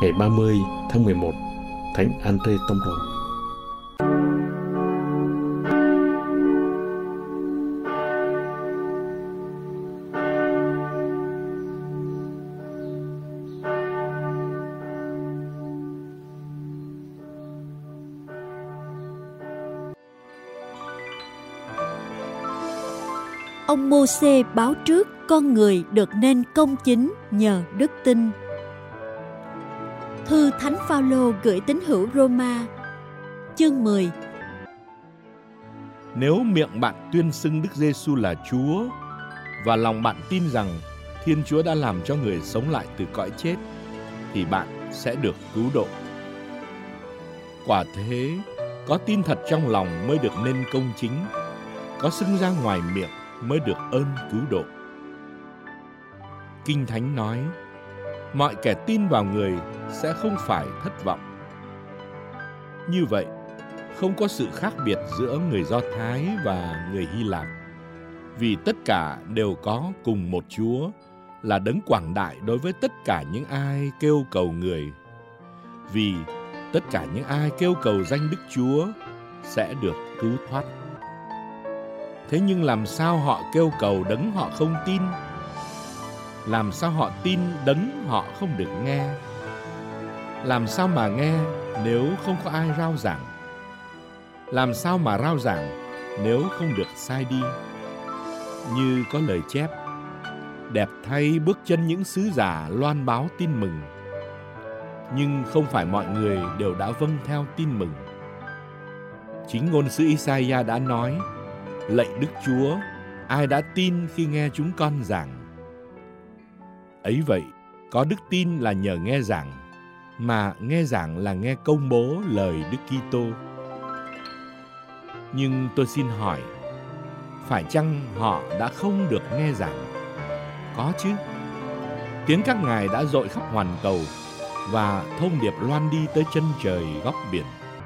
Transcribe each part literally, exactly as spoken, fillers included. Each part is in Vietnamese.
ngày ba mươi tháng mười một, Thánh Andrê Tông Đồ. Ông Mô-sê báo trước con người được nên công chính nhờ đức tin. Thư Thánh Phao-lô gửi tín hữu Rô-ma, chương mười. Nếu miệng bạn tuyên xưng Đức Giê-xu là Chúa và lòng bạn tin rằng Thiên Chúa đã làm cho người sống lại từ cõi chết, thì bạn sẽ được cứu độ. Quả thế, có tin thật trong lòng mới được nên công chính, có xưng ra ngoài miệng mới được ơn cứu độ. Kinh Thánh nói, mọi kẻ tin vào người sẽ không phải thất vọng. Như vậy, không có sự khác biệt giữa người Do Thái và người Hy Lạp, vì tất cả đều có cùng một Chúa, là đấng quảng đại đối với tất cả những ai kêu cầu người. Vì tất cả những ai kêu cầu danh Đức Chúa sẽ được cứu thoát. Thế nhưng làm sao họ kêu cầu đấng họ không tin? Làm sao họ tin đấng họ không được nghe? Làm sao mà nghe nếu không có ai rao giảng? Làm sao mà rao giảng nếu không được sai đi? Như có lời chép, đẹp thay bước chân những sứ giả loan báo tin mừng. Nhưng không phải mọi người đều đã vâng theo tin mừng. Chính ngôn sứ Isaiah đã nói, lạy Đức Chúa, ai đã tin khi nghe chúng con giảng? Ấy vậy, có đức tin là nhờ nghe giảng, mà nghe giảng là nghe công bố lời Đức Kitô. Nhưng tôi xin hỏi, phải chăng họ đã không được nghe giảng? Có chứ. Tiếng các ngài đã dội khắp hoàn cầu, và thông điệp loan đi tới chân trời góc biển.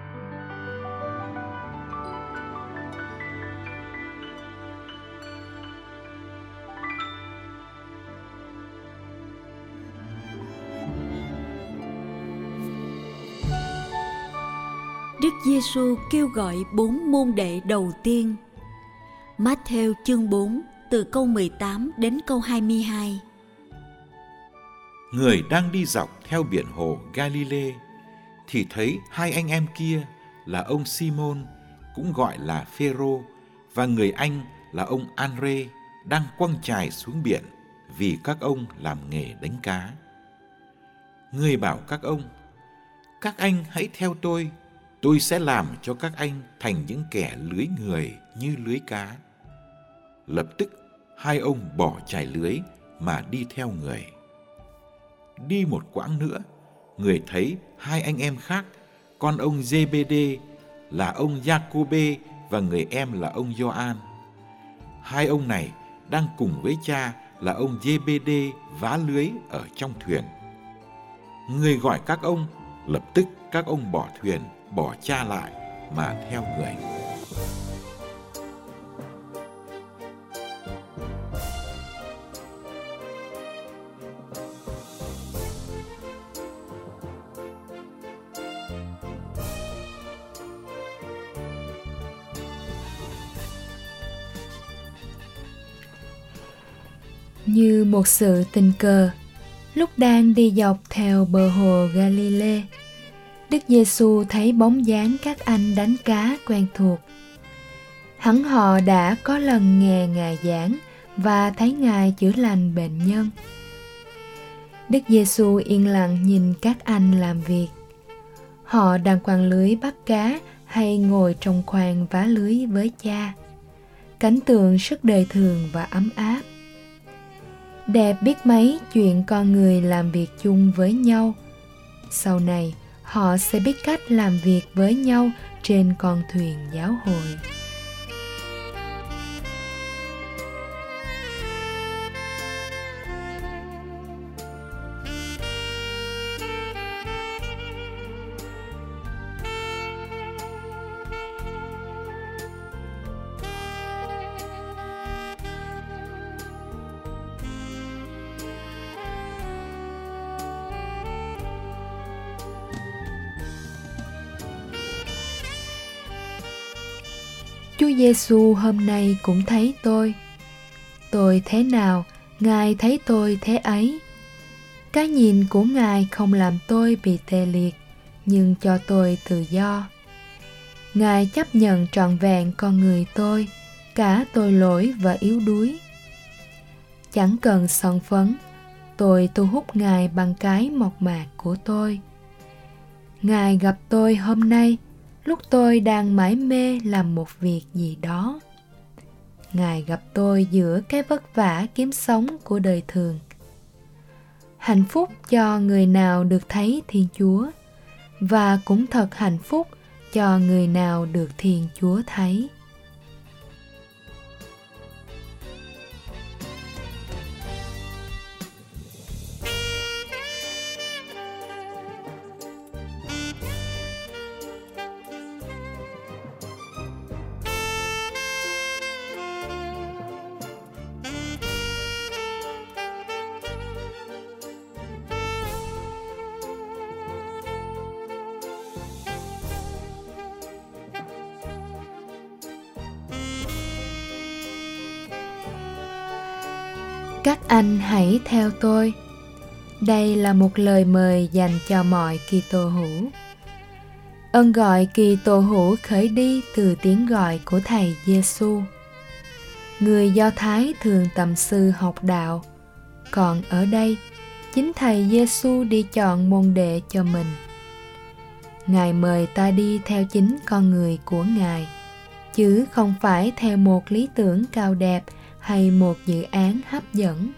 Đức Giê-xu kêu gọi bốn môn đệ đầu tiên. Mát-thêu chương bốn, từ câu mười tám đến câu hai mươi hai. Người đang đi dọc theo biển hồ Galilee thì thấy hai anh em kia là ông Simon, cũng gọi là Phêrô, và người anh là ông An-rê đang quăng chài xuống biển vì các ông làm nghề đánh cá. Người bảo các ông, các anh hãy theo tôi, tôi sẽ làm cho các anh thành những kẻ lưới người như lưới cá. Lập tức hai ông bỏ chài lưới mà đi theo người. Đi một quãng nữa, người thấy hai anh em khác, con ông Giê-bê-đê là ông Gia-cô-bê và người em là ông Gioan. Hai ông này đang cùng với cha là ông Giê-bê-đê vá lưới ở trong thuyền. Người gọi các ông, lập tức các ông bỏ thuyền, bỏ cha lại mà theo người. Như một sự tình cờ, lúc đang đi dọc theo bờ hồ Galilee, Đức Giê-xu thấy bóng dáng các anh đánh cá quen thuộc. Hẳn họ đã có lần nghe Ngài giảng và thấy Ngài chữa lành bệnh nhân. Đức Giê-xu yên lặng nhìn các anh làm việc. Họ đang quăng lưới bắt cá hay ngồi trong khoang vá lưới với cha. Cảnh tượng rất đời thường và ấm áp. Đẹp biết mấy chuyện con người làm việc chung với nhau. Sau này, họ sẽ biết cách làm việc với nhau trên con thuyền giáo hội. Chúa Giêsu hôm nay cũng thấy tôi. Tôi thế nào, Ngài thấy tôi thế ấy. Cái nhìn của Ngài không làm tôi bị tê liệt, nhưng cho tôi tự do. Ngài chấp nhận trọn vẹn con người tôi, cả tội lỗi và yếu đuối. Chẳng cần son phấn, tôi thu hút Ngài bằng cái mộc mạc của tôi. Ngài gặp tôi hôm nay, lúc tôi đang mải mê làm một việc gì đó. Ngài gặp tôi giữa cái vất vả kiếm sống của đời thường. Hạnh phúc cho người nào được thấy Thiên Chúa, và cũng thật hạnh phúc cho người nào được Thiên Chúa thấy. Các anh hãy theo tôi. Đây là một lời mời dành cho mọi Kitô hữu. Ơn gọi Kitô hữu khởi đi từ tiếng gọi của Thầy Giêsu. Người Do Thái thường tầm sư học đạo, còn ở đây, chính Thầy Giêsu đi chọn môn đệ cho mình. Ngài mời ta đi theo chính con người của Ngài, chứ không phải theo một lý tưởng cao đẹp hay một dự án hấp dẫn.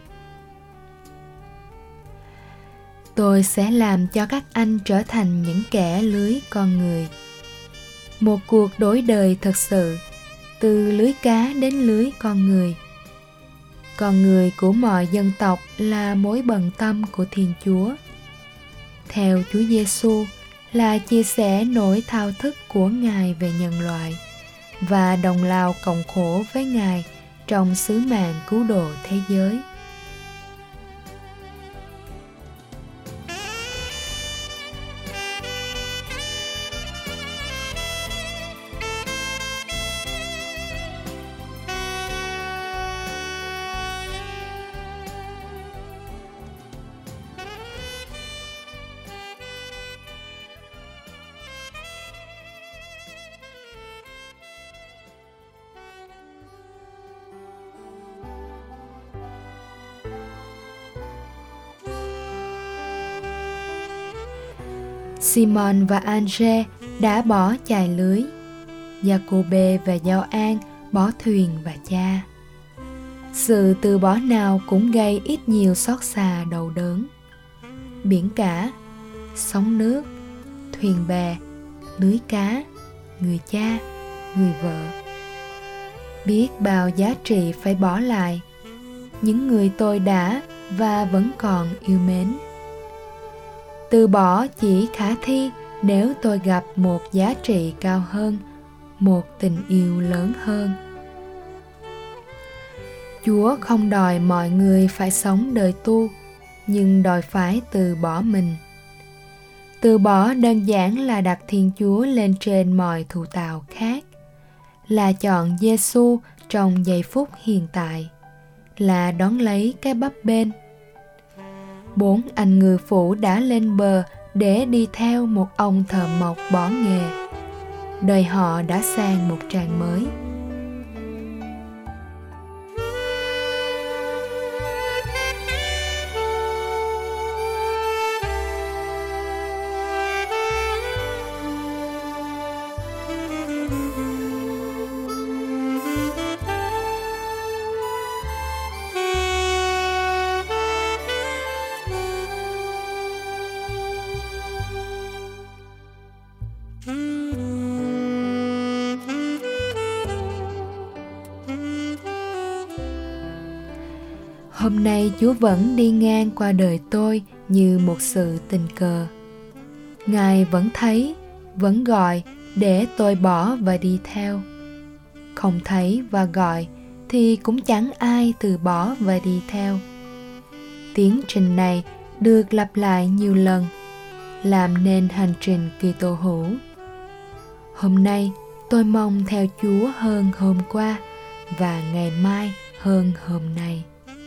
Tôi sẽ làm cho các anh trở thành những kẻ lưới con người. Một cuộc đổi đời thật sự, từ lưới cá đến lưới con người. Con người của mọi dân tộc là mối bận tâm của Thiên Chúa. Theo Chúa Giêsu là chia sẻ nỗi thao thức của Ngài về nhân loại và đồng lao cộng khổ với Ngài trong sứ mạng cứu độ thế giới. Simon và Andre đã bỏ chài lưới. Giacôbê và Gioan bỏ thuyền và cha. Sự từ bỏ nào cũng gây ít nhiều xót xa đau đớn. Biển cả, sóng nước, thuyền bè, lưới cá, người cha, người vợ. Biết bao giá trị phải bỏ lại, những người tôi đã và vẫn còn yêu mến. Từ bỏ chỉ khả thi nếu tôi gặp một giá trị cao hơn, một tình yêu lớn hơn. Chúa không đòi mọi người phải sống đời tu, nhưng đòi phải từ bỏ mình. Từ bỏ đơn giản là đặt Thiên Chúa lên trên mọi thụ tạo khác, là chọn Giêsu trong giây phút hiện tại, là đón lấy cái bấp bênh. Bốn anh ngư phủ đã lên bờ để đi theo một ông thợ mộc bỏ nghề. Đời họ đã sang một trang mới. Hôm nay Chúa vẫn đi ngang qua đời tôi như một sự tình cờ. Ngài vẫn thấy, vẫn gọi để tôi bỏ và đi theo. Không thấy và gọi thì cũng chẳng ai từ bỏ và đi theo. Tiến trình này được lặp lại nhiều lần, làm nên hành trình Kitô hữu. Hôm nay, Tôi mong theo Chúa hơn hôm qua và ngày mai hơn hôm nay.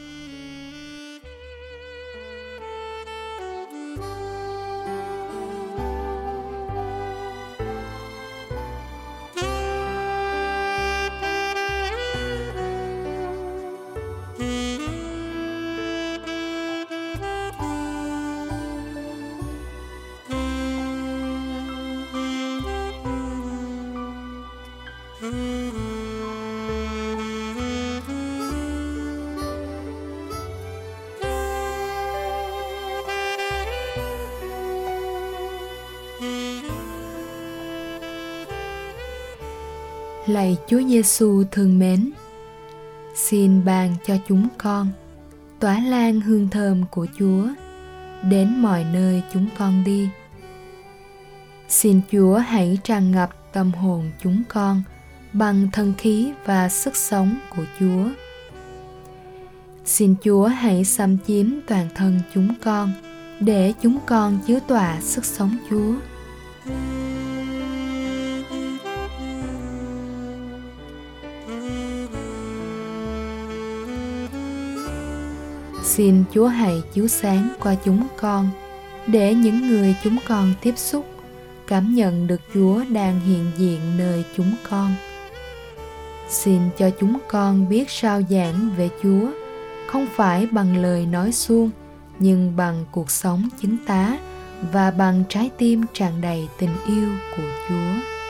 Lạy Chúa Giêsu thương mến, xin ban cho chúng con tỏa lan hương thơm của Chúa đến mọi nơi chúng con đi. Xin Chúa hãy tràn ngập tâm hồn chúng con bằng thân khí và sức sống của Chúa. Xin Chúa hãy xâm chiếm toàn thân chúng con để chúng con chứa tỏa sức sống Chúa. Xin Chúa hãy chiếu sáng qua chúng con để những người chúng con tiếp xúc cảm nhận được Chúa đang hiện diện nơi chúng con. Xin cho chúng con biết rao giảng về Chúa, không phải bằng lời nói suông, nhưng bằng cuộc sống chứng tá và bằng trái tim tràn đầy tình yêu của Chúa.